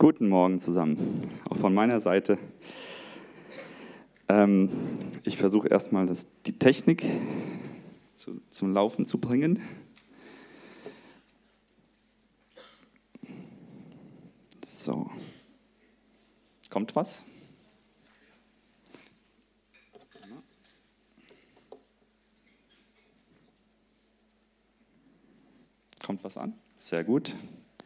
Guten Morgen zusammen, auch von meiner Seite. Ich versuche erstmal die Technik zum Laufen zu bringen. So, kommt was? Kommt was an? Sehr gut.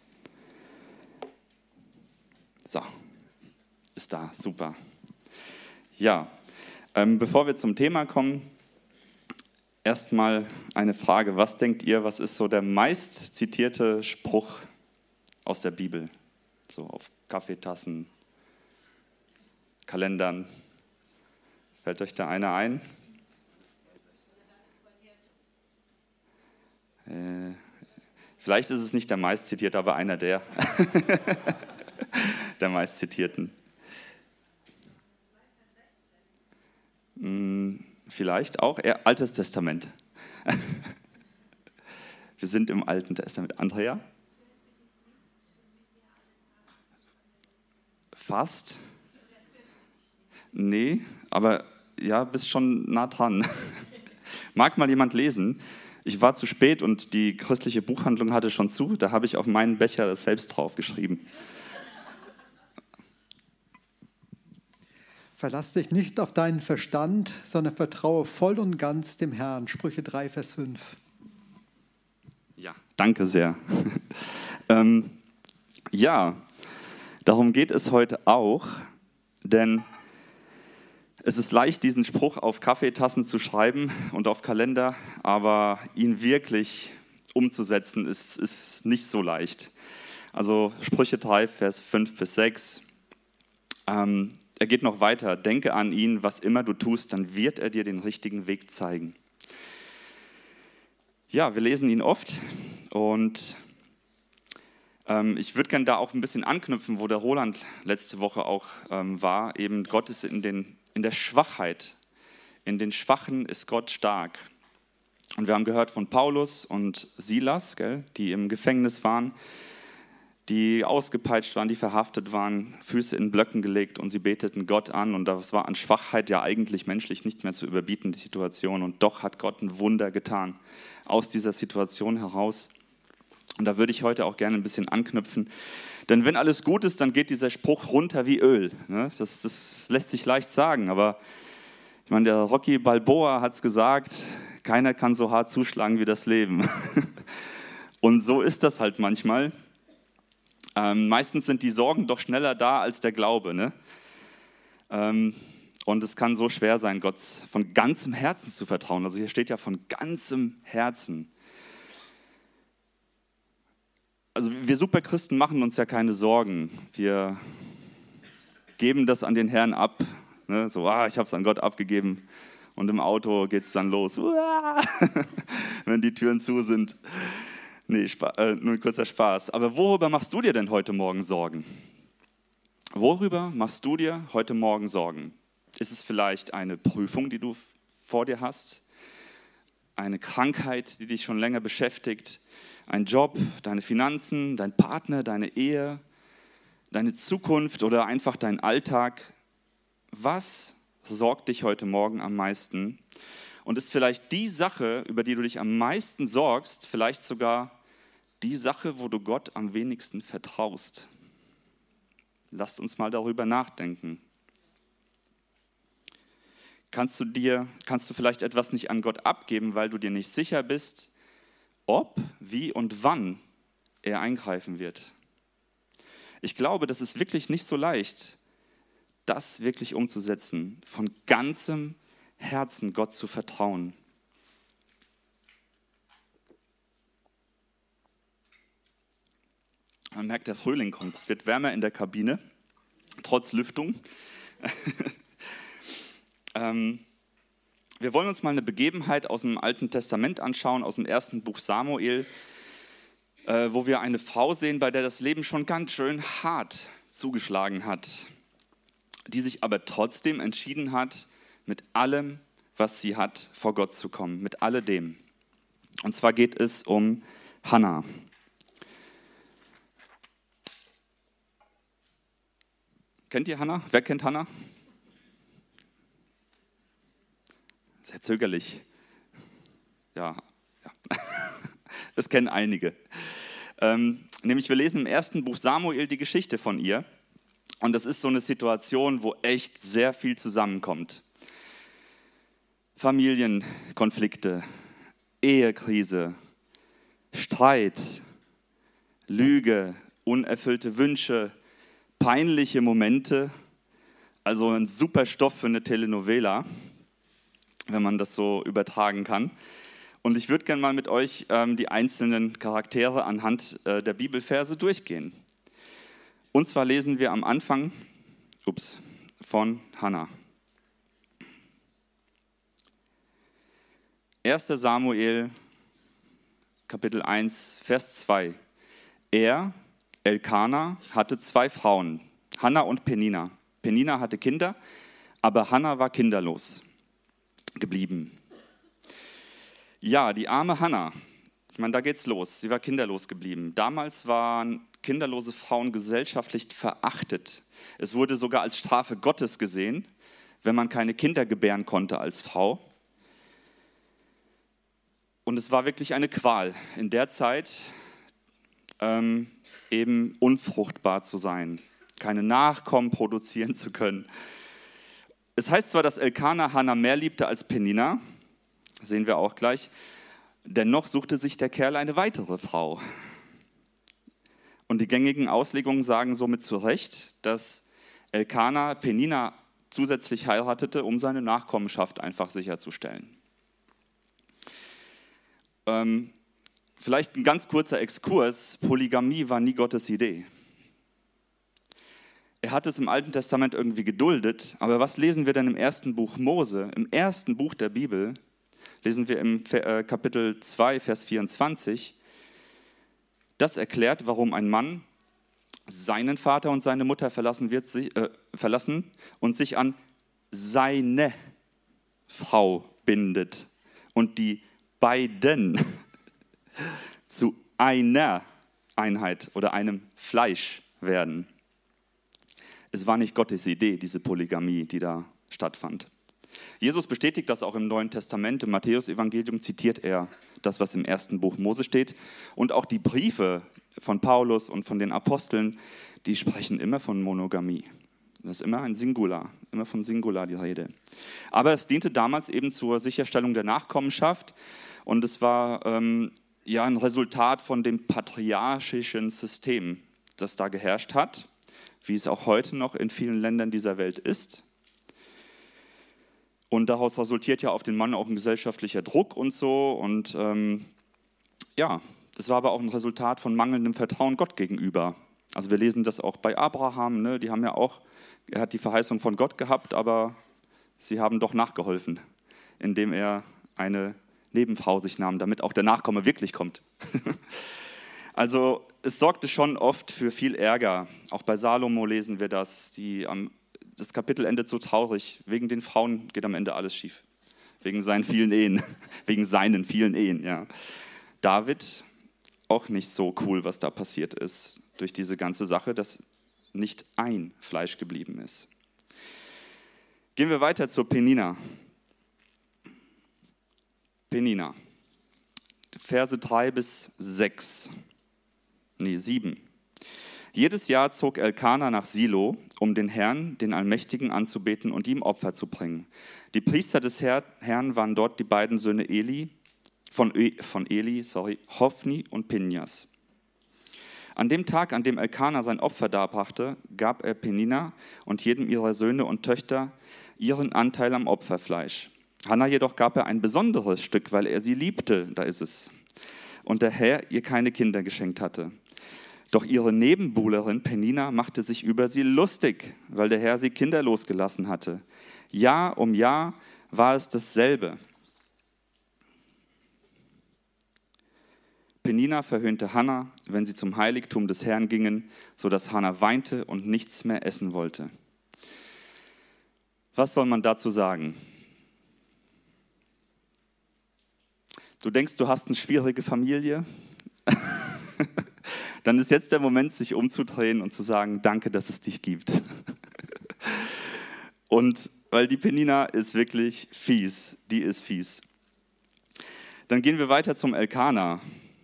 So, ist da, super. Ja, bevor wir zum Thema kommen, erstmal eine Frage. Was denkt ihr, was ist so der meist zitierte Spruch aus der Bibel? So auf Kaffeetassen, Kalendern. Fällt euch da einer ein? Vielleicht ist es nicht der meist zitierte, aber einer der meist zitierten. Vielleicht auch eher Altes Testament. Wir sind im Alten Testament. Andrea? Fast? Nee, aber ja, bist schon nah dran. Mag mal jemand lesen? Ich war zu spät und die christliche Buchhandlung hatte schon zu. Da habe ich auf meinen Becher das selbst draufgeschrieben. Verlass dich nicht auf deinen Verstand, sondern vertraue voll und ganz dem Herrn. Sprüche 3, Vers 5. Ja, danke sehr. Ja, darum geht es heute auch, denn es ist leicht, diesen Spruch auf Kaffeetassen zu schreiben und auf Kalender, aber ihn wirklich umzusetzen, ist nicht so leicht. Also Sprüche 3, Vers 5 bis 6. Er geht noch weiter. Denke an ihn, was immer du tust, dann wird er dir den richtigen Weg zeigen. Ja, wir lesen ihn oft und ich würde gerne da auch ein bisschen anknüpfen, wo der Roland letzte Woche auch war. Eben Gott ist in der Schwachheit. In den Schwachen ist Gott stark. Und wir haben gehört von Paulus und Silas, die im Gefängnis waren, die ausgepeitscht waren, die verhaftet waren, Füße in Blöcken gelegt und sie beteten Gott an. Und das war an Schwachheit ja eigentlich menschlich nicht mehr zu überbieten, die Situation. Und doch hat Gott ein Wunder getan aus dieser Situation heraus. Und da würde ich heute auch gerne ein bisschen anknüpfen. Denn wenn alles gut ist, dann geht dieser Spruch runter wie Öl. Das lässt sich leicht sagen, aber ich meine, der Rocky Balboa hat es gesagt, keiner kann so hart zuschlagen wie das Leben. Und so ist das halt manchmal. Meistens sind die Sorgen doch schneller da als der Glaube. Ne? Und es kann so schwer sein, Gott von ganzem Herzen zu vertrauen. Also hier steht ja von ganzem Herzen. Also wir Superchristen machen uns ja keine Sorgen. Wir geben das an den Herrn ab. Ne? So, ich habe es an Gott abgegeben. Und im Auto geht es dann los. Wenn die Türen zu sind. Nee, nur ein kurzer Spaß. Aber worüber machst du dir denn heute Morgen Sorgen? Worüber machst du dir heute Morgen Sorgen? Ist es vielleicht eine Prüfung, die du vor dir hast? Eine Krankheit, die dich schon länger beschäftigt? Ein Job, deine Finanzen, dein Partner, deine Ehe, deine Zukunft oder einfach dein Alltag? Was sorgt dich heute Morgen am meisten? Und ist vielleicht die Sache, über die du dich am meisten sorgst, vielleicht sogar die Sache, wo du Gott am wenigsten vertraust? Lasst uns mal darüber nachdenken. Kannst du vielleicht etwas nicht an Gott abgeben, weil du dir nicht sicher bist, ob, wie und wann er eingreifen wird? Ich glaube, das ist wirklich nicht so leicht, das wirklich umzusetzen, von ganzem Herzen Gott zu vertrauen. Man merkt, der Frühling kommt. Es wird wärmer in der Kabine, trotz Lüftung. Wir wollen uns mal eine Begebenheit aus dem Alten Testament anschauen, aus dem ersten Buch Samuel, wo wir eine Frau sehen, bei der das Leben schon ganz schön hart zugeschlagen hat, die sich aber trotzdem entschieden hat, mit allem, was sie hat, vor Gott zu kommen, mit alledem. Und zwar geht es um Hannah. Kennt ihr Hannah? Wer kennt Hannah? Sehr zögerlich. Ja. Das kennen einige. Nämlich wir lesen im ersten Buch Samuel die Geschichte von ihr. Und das ist so eine Situation, wo echt sehr viel zusammenkommt. Familienkonflikte, Ehekrise, Streit, Lüge, unerfüllte Wünsche, peinliche Momente. Also ein super Stoff für eine Telenovela, wenn man das so übertragen kann. Und ich würde gerne mal mit euch die einzelnen Charaktere anhand der Bibelverse durchgehen. Und zwar lesen wir am Anfang von Hannah. 1. Samuel, Kapitel 1, Vers 2. Er, Elkana, hatte 2 Frauen, Hannah und Penina. Penina hatte Kinder, aber Hannah war kinderlos geblieben. Ja, die arme Hannah, ich meine, da geht's los. Sie war kinderlos geblieben. Damals waren kinderlose Frauen gesellschaftlich verachtet. Es wurde sogar als Strafe Gottes gesehen, wenn man keine Kinder gebären konnte als Frau. Und es war wirklich eine Qual, in der Zeit eben unfruchtbar zu sein, keine Nachkommen produzieren zu können. Es heißt zwar, dass Elkana Hannah mehr liebte als Penina, sehen wir auch gleich, dennoch suchte sich der Kerl eine weitere Frau. Und die gängigen Auslegungen sagen somit zu Recht, dass Elkana Penina zusätzlich heiratete, um seine Nachkommenschaft einfach sicherzustellen. Vielleicht ein ganz kurzer Exkurs. Polygamie war nie Gottes Idee. Er hat es im Alten Testament irgendwie geduldet, aber was lesen wir denn im ersten Buch Mose? Im ersten Buch der Bibel lesen wir im Kapitel 2, Vers 24. Das erklärt, warum ein Mann seinen Vater und seine Mutter verlassen und sich an seine Frau bindet und die beiden zu einer Einheit oder einem Fleisch werden. Es war nicht Gottes Idee, diese Polygamie, die da stattfand. Jesus bestätigt das auch im Neuen Testament. Im Matthäus-Evangelium zitiert er das, was im ersten Buch Mose steht. Und auch die Briefe von Paulus und von den Aposteln, die sprechen immer von Monogamie. Das ist immer ein Singular, immer von Singular die Rede. Aber es diente damals eben zur Sicherstellung der Nachkommenschaft. Und es war ein Resultat von dem patriarchischen System, das da geherrscht hat, wie es auch heute noch in vielen Ländern dieser Welt ist. Und daraus resultiert ja auf den Mann auch ein gesellschaftlicher Druck und so. Und das war aber auch ein Resultat von mangelndem Vertrauen Gott gegenüber. Also wir lesen das auch bei Abraham, ne? Die haben ja auch, er hat die Verheißung von Gott gehabt, aber sie haben doch nachgeholfen, indem er eine Nebenfrau sich nahm, damit auch der Nachkomme wirklich kommt. Also es sorgte schon oft für viel Ärger. Auch bei Salomo lesen wir das. Das Kapitel endet so traurig. Wegen den Frauen geht am Ende alles schief. Wegen seinen vielen Ehen. Wegen seinen vielen Ehen, ja. David, auch nicht so cool, was da passiert ist. Durch diese ganze Sache, dass nicht ein Fleisch geblieben ist. Gehen wir weiter zur Penina. Penina. Verse 3 bis 7. Jedes Jahr zog Elkana nach Silo, um den Herrn, den Allmächtigen, anzubeten und ihm Opfer zu bringen. Die Priester des Herrn waren dort die beiden Söhne von Eli, Hophni und Pinjas. An dem Tag, an dem Elkana sein Opfer darbrachte, gab er Penina und jedem ihrer Söhne und Töchter ihren Anteil am Opferfleisch. Hannah jedoch gab er ein besonderes Stück, weil er sie liebte, da ist es, und der Herr ihr keine Kinder geschenkt hatte. Doch ihre Nebenbuhlerin Penina machte sich über sie lustig, weil der Herr sie kinderlos gelassen hatte. Jahr um Jahr war es dasselbe. Penina verhöhnte Hannah, wenn sie zum Heiligtum des Herrn gingen, sodass Hannah weinte und nichts mehr essen wollte. Was soll man dazu sagen? Du denkst, du hast eine schwierige Familie? Dann ist jetzt der Moment, sich umzudrehen und zu sagen, danke, dass es dich gibt. Und weil die Penina ist wirklich fies, die ist fies. Dann gehen wir weiter zum Elkana.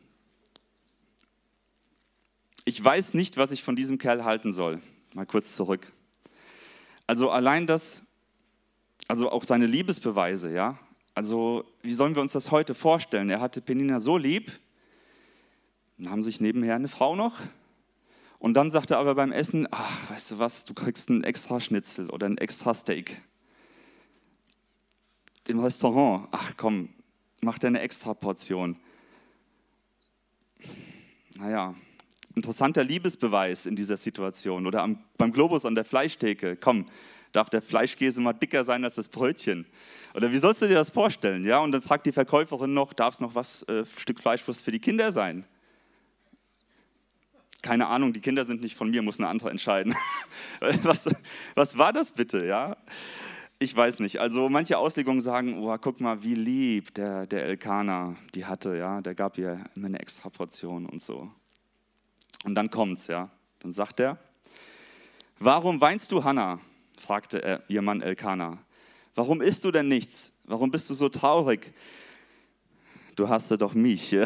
Ich weiß nicht, was ich von diesem Kerl halten soll. Mal kurz zurück. Also allein das, also auch seine Liebesbeweise, ja. Also wie sollen wir uns das heute vorstellen? Er hatte Penina so lieb, dann haben sich nebenher eine Frau noch. Und dann sagt er aber beim Essen, ach, weißt du was, du kriegst einen extra Schnitzel oder ein extra Steak. Im Restaurant, ach komm, mach dir eine extra Portion. Naja, interessanter Liebesbeweis in dieser Situation. Oder beim Globus an der Fleischtheke, komm, darf der Fleischkäse mal dicker sein als das Brötchen? Oder wie sollst du dir das vorstellen? Ja? Und dann fragt die Verkäuferin noch, darf es noch Stück Fleischwurst für die Kinder sein? Keine Ahnung, die Kinder sind nicht von mir, muss eine andere entscheiden. Was war das bitte? Ja? Ich weiß nicht. Also manche Auslegungen sagen, oh, guck mal, wie lieb der Elkana die hatte. Ja? Der gab ihr immer eine extra Portion und so. Und dann kommt's, ja. Dann sagt er, warum weinst du, Hannah? Fragte ihr Mann Elkana. Warum isst du denn nichts? Warum bist du so traurig? Du hasst doch mich.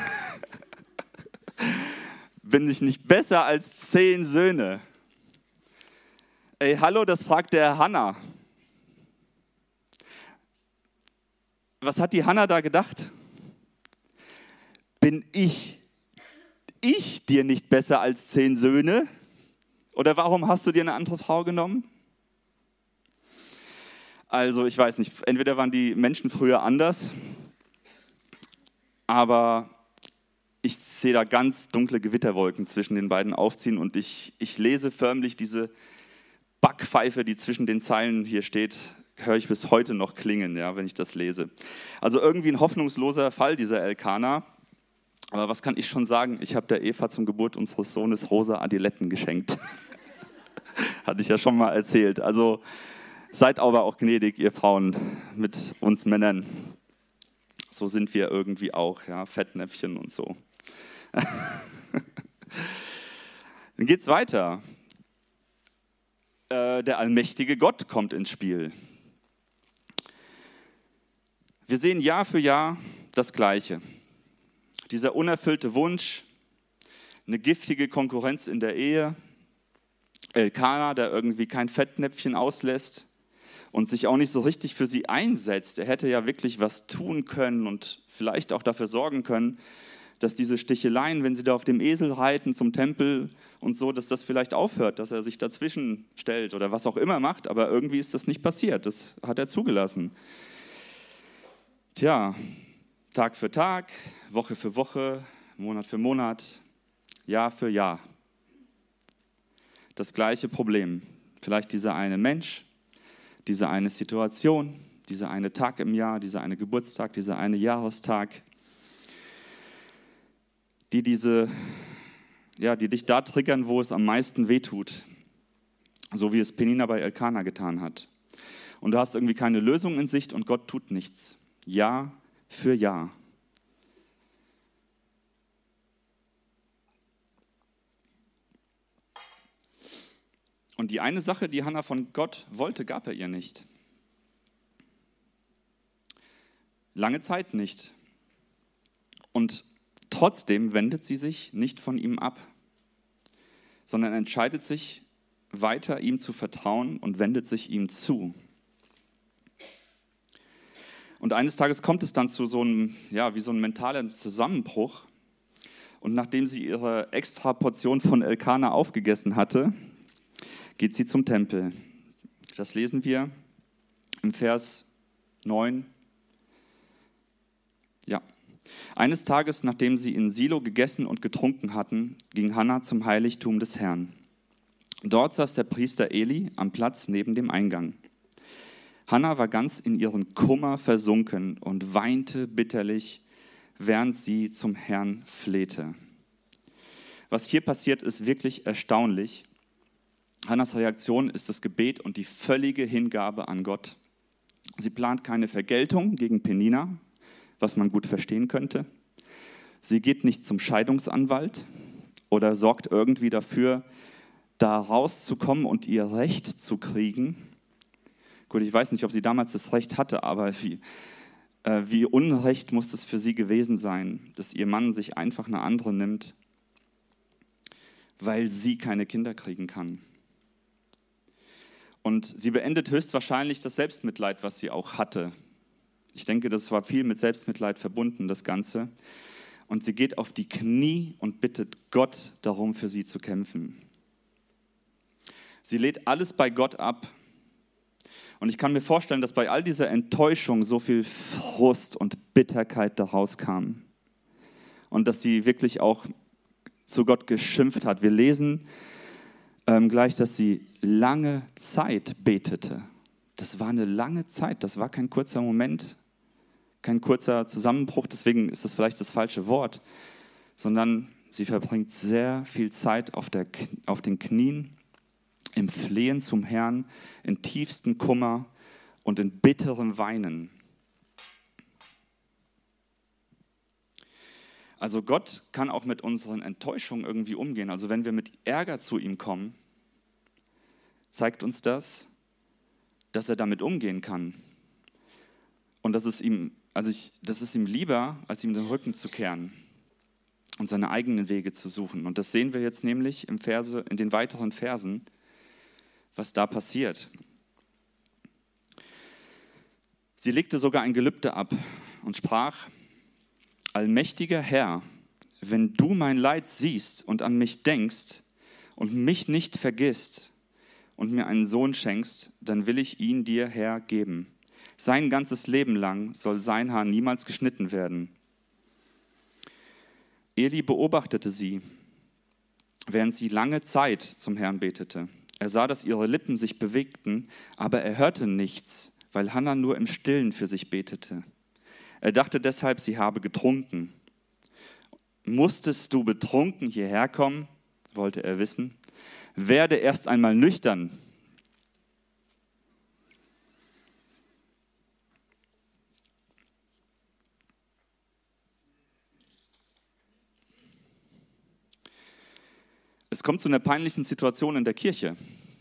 Bin ich nicht besser als 10 Söhne? Ey, hallo, das fragt der Hannah. Was hat die Hannah da gedacht? Bin ich dir nicht besser als 10 Söhne? Oder warum hast du dir eine andere Frau genommen? Also ich weiß nicht, entweder waren die Menschen früher anders, aber ich sehe da ganz dunkle Gewitterwolken zwischen den beiden aufziehen und ich lese förmlich diese Backpfeife, die zwischen den Zeilen hier steht, höre ich bis heute noch klingen, ja, wenn ich das lese. Also irgendwie ein hoffnungsloser Fall, dieser Elkana. Aber was kann ich schon sagen? Ich habe der Eva zum Geburt unseres Sohnes rosa Adiletten geschenkt. Hatte ich ja schon mal erzählt. Also seid aber auch gnädig, ihr Frauen, mit uns Männern. So sind wir irgendwie auch, ja, Fettnäpfchen und so. Dann geht's weiter. Der allmächtige Gott kommt ins Spiel. Wir sehen Jahr für Jahr das Gleiche. Dieser unerfüllte Wunsch, eine giftige Konkurrenz in der Ehe, Elkana, der irgendwie kein Fettnäpfchen auslässt und sich auch nicht so richtig für sie einsetzt. Er hätte ja wirklich was tun können und vielleicht auch dafür sorgen können, dass diese Sticheleien, wenn sie da auf dem Esel reiten zum Tempel und so, dass das vielleicht aufhört, dass er sich dazwischen stellt oder was auch immer macht, aber irgendwie ist das nicht passiert, das hat er zugelassen. Tja, Tag für Tag, Woche für Woche, Monat für Monat, Jahr für Jahr. Das gleiche Problem. Vielleicht dieser eine Mensch, diese eine Situation, dieser eine Tag im Jahr, dieser eine Geburtstag, dieser eine Jahrestag, die dich da triggern, wo es am meisten wehtut. So wie es Penina bei Elkana getan hat. Und du hast irgendwie keine Lösung in Sicht und Gott tut nichts. Jahr für Jahr. Und die eine Sache, die Hannah von Gott wollte, gab er ihr nicht. Lange Zeit nicht. Und trotzdem wendet sie sich nicht von ihm ab, sondern entscheidet sich, weiter ihm zu vertrauen und wendet sich ihm zu. Und eines Tages kommt es dann zu so einem, wie so einem mentalen Zusammenbruch. Und nachdem sie ihre extra Portion von Elkana aufgegessen hatte, geht sie zum Tempel. Das lesen wir im Vers 9. Ja. Eines Tages, nachdem sie in Silo gegessen und getrunken hatten, ging Hannah zum Heiligtum des Herrn. Dort saß der Priester Eli am Platz neben dem Eingang. Hannah war ganz in ihren Kummer versunken und weinte bitterlich, während sie zum Herrn flehte. Was hier passiert, ist wirklich erstaunlich. Hannahs Reaktion ist das Gebet und die völlige Hingabe an Gott. Sie plant keine Vergeltung gegen Penina, was man gut verstehen könnte. Sie geht nicht zum Scheidungsanwalt oder sorgt irgendwie dafür, da rauszukommen und ihr Recht zu kriegen. Gut, ich weiß nicht, ob sie damals das Recht hatte, aber wie unrecht muss es für sie gewesen sein, dass ihr Mann sich einfach eine andere nimmt, weil sie keine Kinder kriegen kann. Und sie beendet höchstwahrscheinlich das Selbstmitleid, was sie auch hatte. Ich denke, das war viel mit Selbstmitleid verbunden, das Ganze. Und sie geht auf die Knie und bittet Gott darum, für sie zu kämpfen. Sie lädt alles bei Gott ab. Und ich kann mir vorstellen, dass bei all dieser Enttäuschung so viel Frust und Bitterkeit daraus kam. Und dass sie wirklich auch zu Gott geschimpft hat. Wir lesen gleich, dass sie lange Zeit betete. Das war eine lange Zeit, das war kein kurzer Moment, kein kurzer Zusammenbruch, deswegen ist das vielleicht das falsche Wort, sondern sie verbringt sehr viel Zeit auf den Knien, im Flehen zum Herrn, in tiefstem Kummer und in bitterem Weinen. Also Gott kann auch mit unseren Enttäuschungen irgendwie umgehen. Also wenn wir mit Ärger zu ihm kommen, zeigt uns das, dass er damit umgehen kann. Und das ist ihm lieber, als ihm den Rücken zu kehren und seine eigenen Wege zu suchen. Und das sehen wir jetzt nämlich in den weiteren Versen, was da passiert. Sie legte sogar ein Gelübde ab und sprach: Allmächtiger Herr, wenn du mein Leid siehst und an mich denkst und mich nicht vergisst und mir einen Sohn schenkst, dann will ich ihn dir, Herr, geben. Sein ganzes Leben lang soll sein Haar niemals geschnitten werden. Eli beobachtete sie, während sie lange Zeit zum Herrn betete. Er sah, dass ihre Lippen sich bewegten, aber er hörte nichts, weil Hannah nur im Stillen für sich betete. Er dachte deshalb, sie habe getrunken. Musstest du betrunken hierher kommen? Wollte er wissen. Werde erst einmal nüchtern. Es kommt zu einer peinlichen Situation in der Kirche,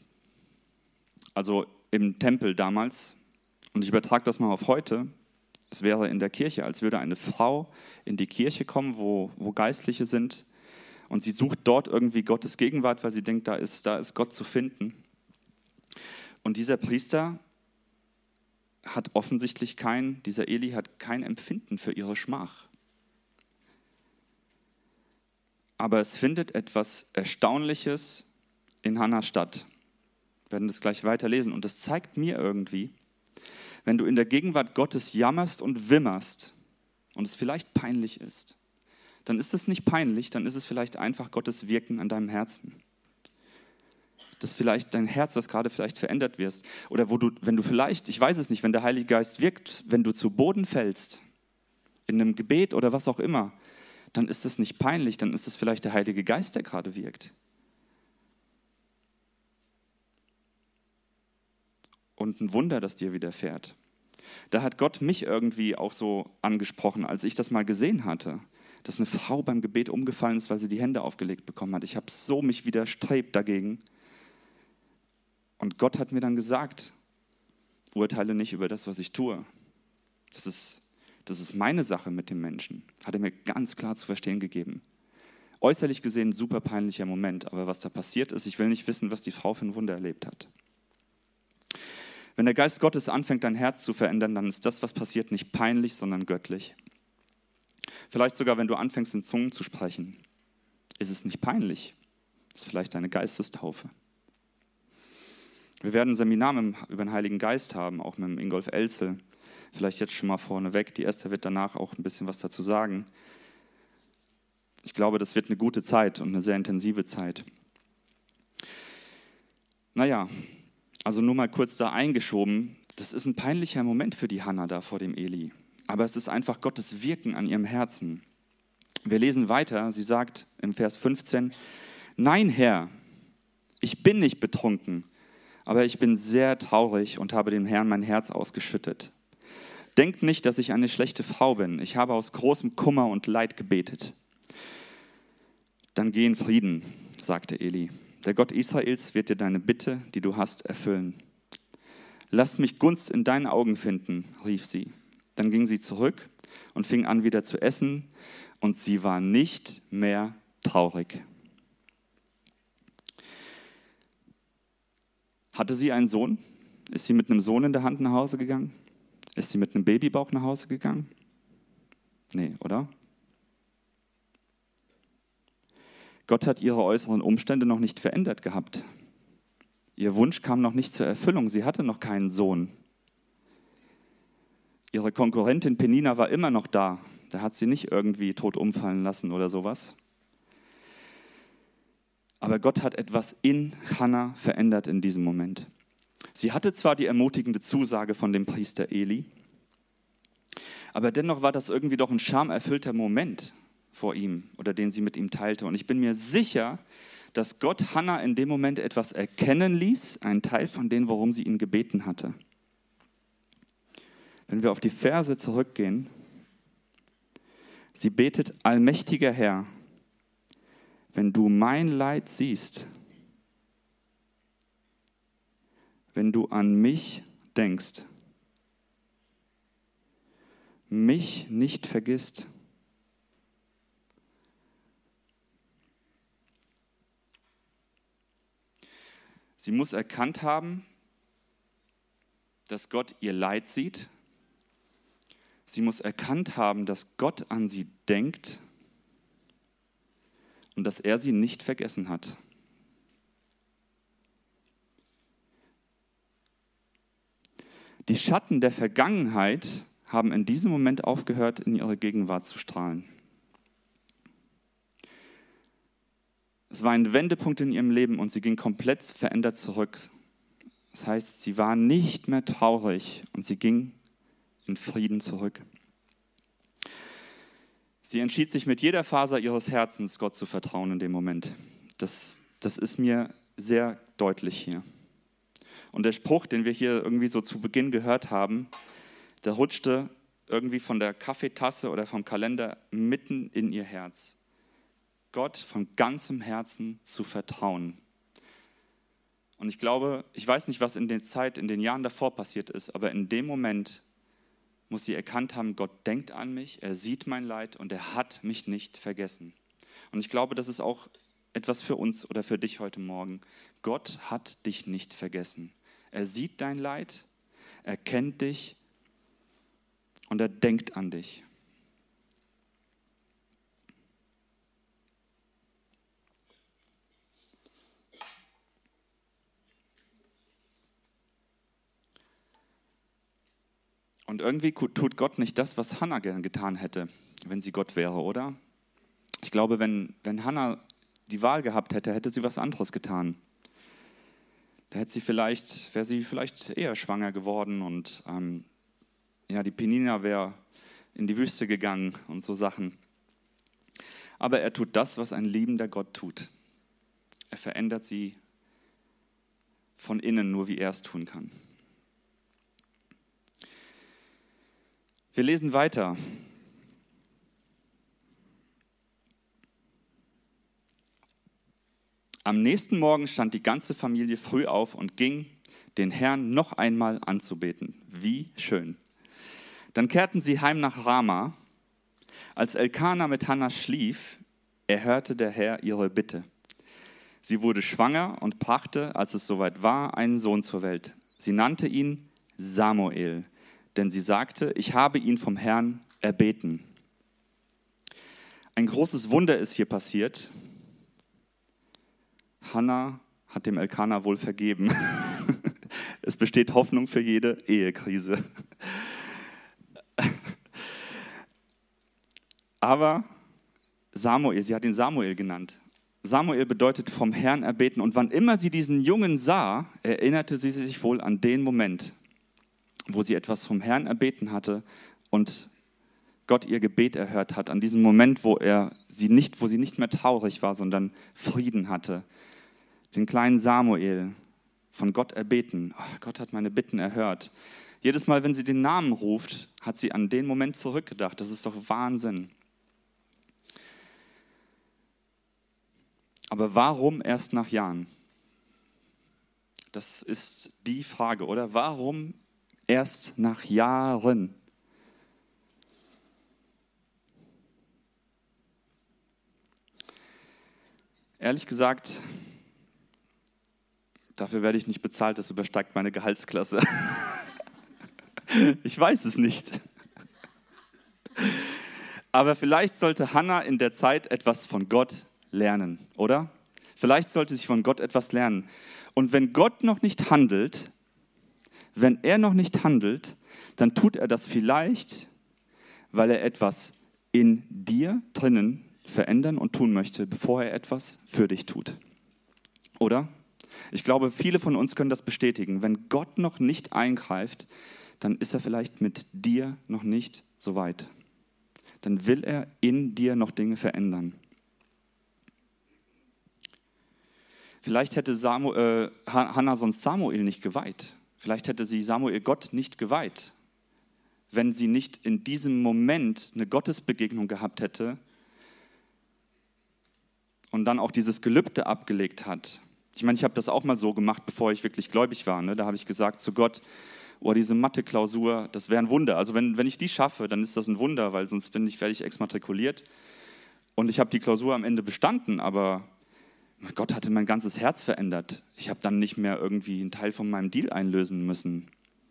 also im Tempel damals. Und ich übertrage das mal auf heute. Es wäre in der Kirche, als würde eine Frau in die Kirche kommen, wo Geistliche sind, und sie sucht dort irgendwie Gottes Gegenwart, weil sie denkt, da ist Gott zu finden. Und dieser Priester hat offensichtlich dieser Eli hat kein Empfinden für ihre Schmach. Aber es findet etwas Erstaunliches in Hannah statt. Wir werden das gleich weiterlesen. Und das zeigt mir irgendwie, wenn du in der Gegenwart Gottes jammerst und wimmerst und es vielleicht peinlich ist, dann ist es nicht peinlich, dann ist es vielleicht einfach Gottes Wirken an deinem Herzen. Dass vielleicht dein Herz, das gerade vielleicht verändert wirst, oder wenn du vielleicht, ich weiß es nicht, wenn der Heilige Geist wirkt, wenn du zu Boden fällst, in einem Gebet oder was auch immer, dann ist es nicht peinlich, dann ist es vielleicht der Heilige Geist, der gerade wirkt. Und ein Wunder, das dir widerfährt. Da hat Gott mich irgendwie auch so angesprochen, als ich das mal gesehen hatte, dass eine Frau beim Gebet umgefallen ist, weil sie die Hände aufgelegt bekommen hat. Ich habe so mich widerstrebt dagegen. Und Gott hat mir dann gesagt, urteile nicht über das, was ich tue. Das ist meine Sache mit dem Menschen. Hat er mir ganz klar zu verstehen gegeben. Äußerlich gesehen ein super peinlicher Moment, aber was da passiert ist, ich will nicht wissen, was die Frau für ein Wunder erlebt hat. Wenn der Geist Gottes anfängt, dein Herz zu verändern, dann ist das, was passiert, nicht peinlich, sondern göttlich. Vielleicht sogar, wenn du anfängst, in Zungen zu sprechen, ist es nicht peinlich. Das ist vielleicht deine Geistestaufe. Wir werden ein Seminar über den Heiligen Geist haben, auch mit dem Ingolf Elzel. Vielleicht jetzt schon mal vorneweg. Die Esther wird danach auch ein bisschen was dazu sagen. Ich glaube, das wird eine gute Zeit und eine sehr intensive Zeit. Naja, also nur mal kurz da eingeschoben. Das ist ein peinlicher Moment für die Hannah da vor dem Eli. Aber es ist einfach Gottes Wirken an ihrem Herzen. Wir lesen weiter. Sie sagt im Vers 15, Nein, Herr, ich bin nicht betrunken, aber ich bin sehr traurig und habe dem Herrn mein Herz ausgeschüttet. Denkt nicht, dass ich eine schlechte Frau bin. Ich habe aus großem Kummer und Leid gebetet. Dann geh in Frieden, sagte Eli. Der Gott Israels wird dir deine Bitte, die du hast, erfüllen. Lass mich Gunst in deinen Augen finden, rief sie. Dann ging sie zurück und fing an wieder zu essen und sie war nicht mehr traurig. Hatte sie einen Sohn? Ist sie mit einem Sohn in der Hand nach Hause gegangen? Ist sie mit einem Babybauch nach Hause gegangen? Nee, oder? Gott hat ihre äußeren Umstände noch nicht verändert gehabt. Ihr Wunsch kam noch nicht zur Erfüllung. Sie hatte noch keinen Sohn. Ihre Konkurrentin Penina war immer noch da. Da hat sie nicht irgendwie tot umfallen lassen oder sowas. Aber Gott hat etwas in Hannah verändert in diesem Moment. Sie hatte zwar die ermutigende Zusage von dem Priester Eli, aber dennoch war das irgendwie doch ein schamerfüllter Moment vor ihm oder den sie mit ihm teilte. Und ich bin mir sicher, dass Gott Hannah in dem Moment etwas erkennen ließ, einen Teil von dem, worum sie ihn gebeten hatte. Wenn wir auf die Verse zurückgehen, sie betet: Allmächtiger Herr, wenn du mein Leid siehst, wenn du an mich denkst, mich nicht vergisst, sie muss erkannt haben, dass Gott ihr Leid sieht. Sie muss erkannt haben, dass Gott an sie denkt und dass er sie nicht vergessen hat. Die Schatten der Vergangenheit haben in diesem Moment aufgehört, in ihre Gegenwart zu strahlen. Es war ein Wendepunkt in ihrem Leben und sie ging komplett verändert zurück. Das heißt, sie war nicht mehr traurig und sie ging in Frieden zurück. Sie entschied sich mit jeder Faser ihres Herzens, Gott zu vertrauen in dem Moment. Das ist mir sehr deutlich hier. Und der Spruch, den wir hier irgendwie so zu Beginn gehört haben, der rutschte irgendwie von der Kaffeetasse oder vom Kalender mitten in ihr Herz. Gott von ganzem Herzen zu vertrauen. Und ich glaube, ich weiß nicht, was in der Zeit, in den Jahren davor passiert ist, aber in dem Moment muss sie erkannt haben, Gott denkt an mich, er sieht mein Leid und er hat mich nicht vergessen. Und ich glaube, das ist auch etwas für uns oder für dich heute Morgen. Gott hat dich nicht vergessen. Er sieht dein Leid, er kennt dich und er denkt an dich. Und irgendwie tut Gott nicht das, was Hannah gerne getan hätte, wenn sie Gott wäre, oder? Ich glaube, wenn Hannah die Wahl gehabt hätte, hätte sie was anderes getan. Da wäre sie vielleicht eher schwanger geworden und die Penina wäre in die Wüste gegangen und so Sachen. Aber er tut das, was ein liebender Gott tut. Er verändert sie von innen, nur wie er es tun kann. Wir lesen weiter. Am nächsten Morgen stand die ganze Familie früh auf und ging, den Herrn noch einmal anzubeten. Wie schön. Dann kehrten sie heim nach Rama. Als Elkana mit Hannah schlief, erhörte der Herr ihre Bitte. Sie wurde schwanger und brachte, als es soweit war, einen Sohn zur Welt. Sie nannte ihn Samuel, denn sie sagte, ich habe ihn vom Herrn erbeten. Ein großes Wunder ist hier passiert. Hannah hat dem Elkana wohl vergeben. Es besteht Hoffnung für jede Ehekrise. Aber Samuel, sie hat ihn Samuel genannt. Samuel bedeutet vom Herrn erbeten. Und wann immer sie diesen Jungen sah, erinnerte sie sich wohl an den Moment, wo sie etwas vom Herrn erbeten hatte und Gott ihr Gebet erhört hat. An diesem Moment, wo sie nicht mehr traurig war, sondern Frieden hatte. Den kleinen Samuel von Gott erbeten. Oh, Gott hat meine Bitten erhört. Jedes Mal, wenn sie den Namen ruft, hat sie an den Moment zurückgedacht. Das ist doch Wahnsinn. Aber warum erst nach Jahren? Das ist die Frage, oder? Warum erst nach Jahren? Ehrlich gesagt, dafür werde ich nicht bezahlt, das übersteigt meine Gehaltsklasse. Ich weiß es nicht. Aber vielleicht sollte Hannah in der Zeit etwas von Gott lernen, oder? Vielleicht sollte sie von Gott etwas lernen. Und wenn Gott noch nicht handelt, wenn er noch nicht handelt, dann tut er das vielleicht, weil er etwas in dir drinnen verändern und tun möchte, bevor er etwas für dich tut. Oder? Ich glaube, viele von uns können das bestätigen. Wenn Gott noch nicht eingreift, dann ist er vielleicht mit dir noch nicht so weit. Dann will er in dir noch Dinge verändern. Vielleicht hätte Hannah sonst Samuel nicht geweiht. Vielleicht hätte sie Samuel Gott nicht geweiht, wenn sie nicht in diesem Moment eine Gottesbegegnung gehabt hätte und dann auch dieses Gelübde abgelegt hat. Ich meine, ich habe das auch mal so gemacht, bevor ich wirklich gläubig war. Ne? Da habe ich gesagt zu Gott, oh, diese Mathe-Klausur, das wäre ein Wunder. Also wenn ich die schaffe, dann ist das ein Wunder, weil sonst werde ich exmatrikuliert. Und ich habe die Klausur am Ende bestanden, aber Gott hatte mein ganzes Herz verändert. Ich habe dann nicht mehr irgendwie einen Teil von meinem Deal einlösen müssen.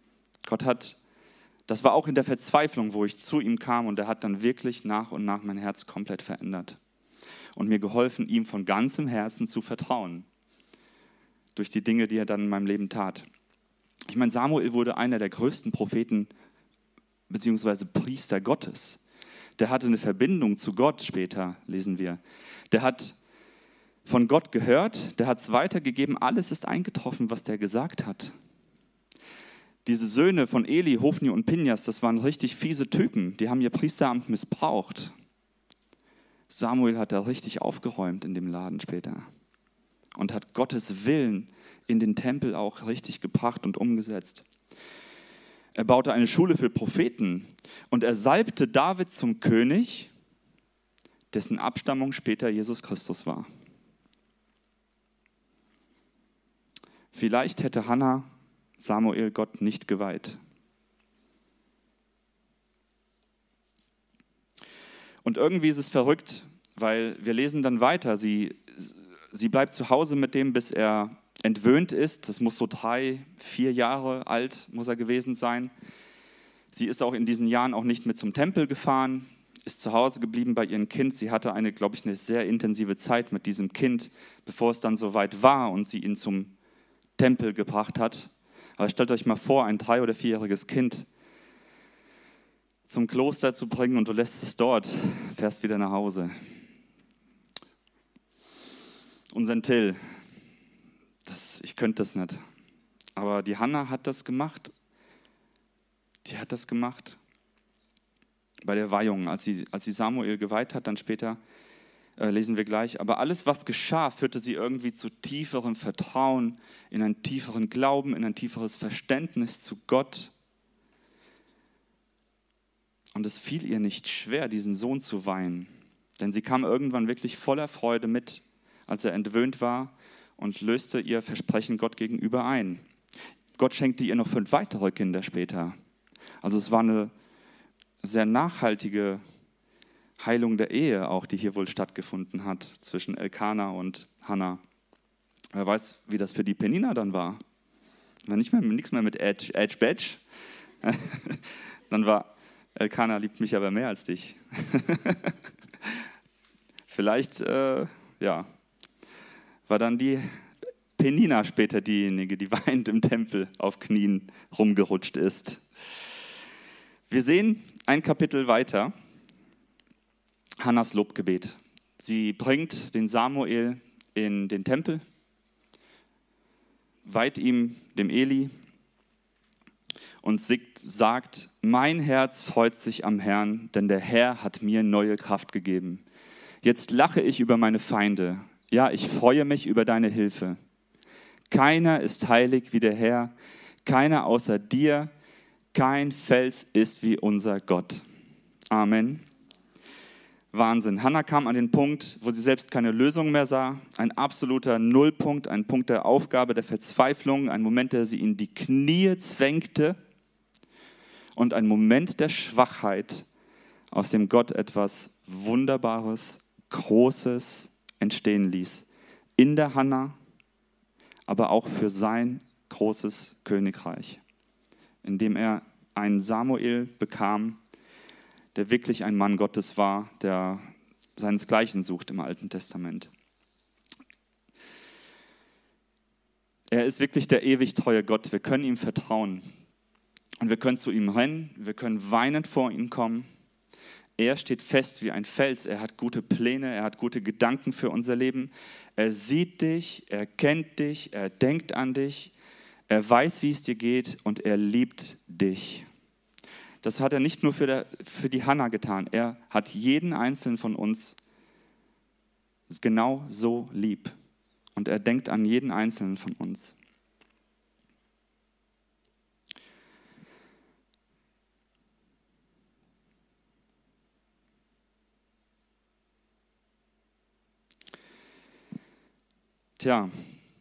Das war auch in der Verzweiflung, wo ich zu ihm kam und er hat dann wirklich nach und nach mein Herz komplett verändert und mir geholfen, ihm von ganzem Herzen zu vertrauen durch die Dinge, die er dann in meinem Leben tat. Ich meine, Samuel wurde einer der größten Propheten bzw. Priester Gottes. Der hatte eine Verbindung zu Gott, später lesen wir. Der hat von Gott gehört, der hat es weitergegeben, alles ist eingetroffen, was der gesagt hat. Diese Söhne von Eli, Hofni und Pinjas, das waren richtig fiese Typen, die haben ihr Priesteramt missbraucht. Samuel hat da richtig aufgeräumt in dem Laden später und hat Gottes Willen in den Tempel auch richtig gebracht und umgesetzt. Er baute eine Schule für Propheten und er salbte David zum König, dessen Abstammung später Jesus Christus war. Vielleicht hätte Hannah Samuel Gott nicht geweiht. Und irgendwie ist es verrückt, weil wir lesen dann weiter, sie bleibt zu Hause mit dem, bis er entwöhnt ist. Das muss so 3, 4 Jahre alt, muss er gewesen sein. Sie ist auch in diesen Jahren auch nicht mit zum Tempel gefahren, ist zu Hause geblieben bei ihrem Kind. Sie hatte eine sehr intensive Zeit mit diesem Kind, bevor es dann soweit war und sie ihn zum Tempel gebracht hat. Aber stellt euch mal vor, ein 3- oder 4-jähriges Kind zum Kloster zu bringen und du lässt es dort, fährst wieder nach Hause. Unseren Till, ich könnte das nicht. Aber die Hannah hat das gemacht. Die hat das gemacht bei der Weihung, als sie Samuel geweiht hat, dann später lesen wir gleich. Aber alles, was geschah, führte sie irgendwie zu tieferem Vertrauen, in einen tieferen Glauben, in ein tieferes Verständnis zu Gott. Und es fiel ihr nicht schwer, diesen Sohn zu weihen. Denn sie kam irgendwann wirklich voller Freude mit, als er entwöhnt war und löste ihr Versprechen Gott gegenüber ein. Gott schenkte ihr noch 5 weitere Kinder später. Also es war eine sehr nachhaltige Heilung der Ehe auch, die hier wohl stattgefunden hat zwischen Elkana und Hannah. Wer weiß, wie das für die Penina dann war. War nichts mehr mit Edge Badge. Dann war Elkana liebt mich aber mehr als dich. Vielleicht, war dann die Penina später diejenige, die weinend im Tempel auf Knien rumgerutscht ist. Wir sehen ein Kapitel weiter, Hannas Lobgebet. Sie bringt den Samuel in den Tempel, weiht ihm dem Eli und sagt, mein Herz freut sich am Herrn, denn der Herr hat mir neue Kraft gegeben. Jetzt lache ich über meine Feinde. Ja, ich freue mich über deine Hilfe. Keiner ist heilig wie der Herr, keiner außer dir, kein Fels ist wie unser Gott. Amen. Wahnsinn. Hannah kam an den Punkt, wo sie selbst keine Lösung mehr sah. Ein absoluter Nullpunkt, ein Punkt der Aufgabe, der Verzweiflung, ein Moment, der sie in die Knie zwängte und ein Moment der Schwachheit, aus dem Gott etwas Wunderbares, Großes entstehen ließ. In der Hannah, aber auch für sein großes Königreich, indem er einen Samuel bekam, der wirklich ein Mann Gottes war, der seinesgleichen sucht im Alten Testament. Er ist wirklich der ewig treue Gott. Wir können ihm vertrauen. Und wir können zu ihm rennen, wir können weinend vor ihn kommen. Er steht fest wie ein Fels, er hat gute Pläne, er hat gute Gedanken für unser Leben. Er sieht dich, er kennt dich, er denkt an dich, er weiß, wie es dir geht und er liebt dich. Das hat er nicht nur für die Hannah getan, er hat jeden Einzelnen von uns genau so lieb. Und er denkt an jeden Einzelnen von uns. Tja,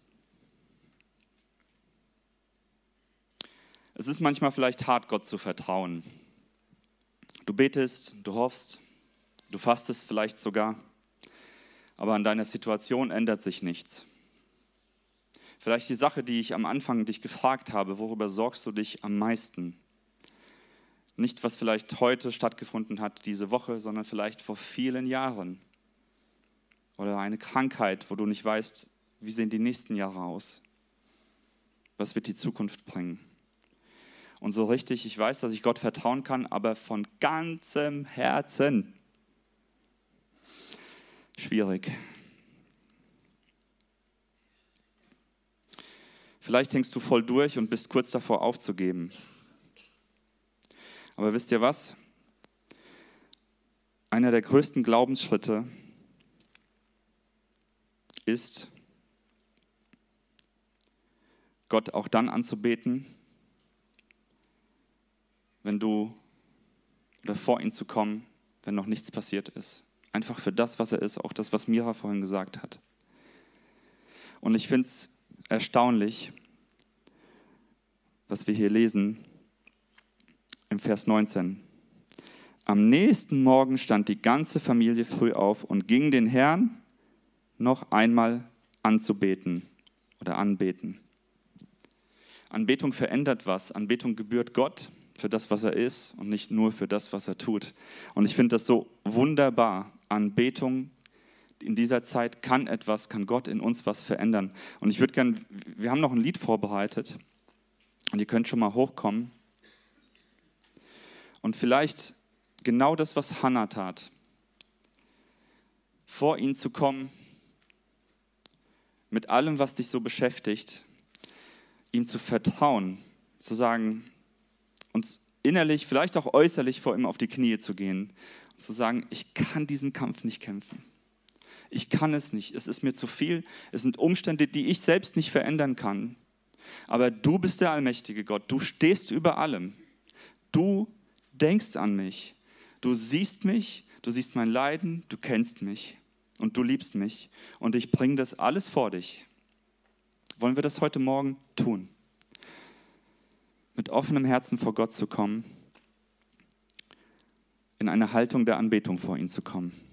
es ist manchmal vielleicht hart, Gott zu vertrauen. Du betest, du hoffst, du fastest vielleicht sogar, aber an deiner Situation ändert sich nichts. Vielleicht die Sache, die ich am Anfang dich gefragt habe, worüber sorgst du dich am meisten? Nicht, was vielleicht heute stattgefunden hat, diese Woche, sondern vielleicht vor vielen Jahren. Oder eine Krankheit, wo du nicht weißt, wie sehen die nächsten Jahre aus? Was wird die Zukunft bringen? Und so richtig, ich weiß, dass ich Gott vertrauen kann, aber von ganzem Herzen. Schwierig. Vielleicht hängst du voll durch und bist kurz davor aufzugeben. Aber wisst ihr was? Einer der größten Glaubensschritte ist, Gott auch dann anzubeten, oder vor ihn zu kommen, wenn noch nichts passiert ist. Einfach für das, was er ist, auch das, was Mira vorhin gesagt hat. Und ich finde es erstaunlich, was wir hier lesen im Vers 19. Am nächsten Morgen stand die ganze Familie früh auf und ging den Herrn noch einmal anzubeten oder anbeten. Anbetung verändert was. Anbetung gebührt Gott für das, was er ist und nicht nur für das, was er tut. Und ich finde das so wunderbar. Anbetung in dieser Zeit kann Gott in uns was verändern. Und ich würde gerne, wir haben noch ein Lied vorbereitet und ihr könnt schon mal hochkommen. Und vielleicht genau das, was Hannah tat, vor ihn zu kommen, mit allem, was dich so beschäftigt, ihm zu vertrauen, zu sagen, uns innerlich, vielleicht auch äußerlich vor ihm auf die Knie zu gehen und zu sagen, ich kann diesen Kampf nicht kämpfen. Ich kann es nicht, es ist mir zu viel, es sind Umstände, die ich selbst nicht verändern kann. Aber du bist der allmächtige Gott, du stehst über allem. Du denkst an mich, du siehst mein Leiden, du kennst mich und du liebst mich und ich bringe das alles vor dich. Wollen wir das heute Morgen tun? Mit offenem Herzen vor Gott zu kommen, in eine Haltung der Anbetung vor ihn zu kommen.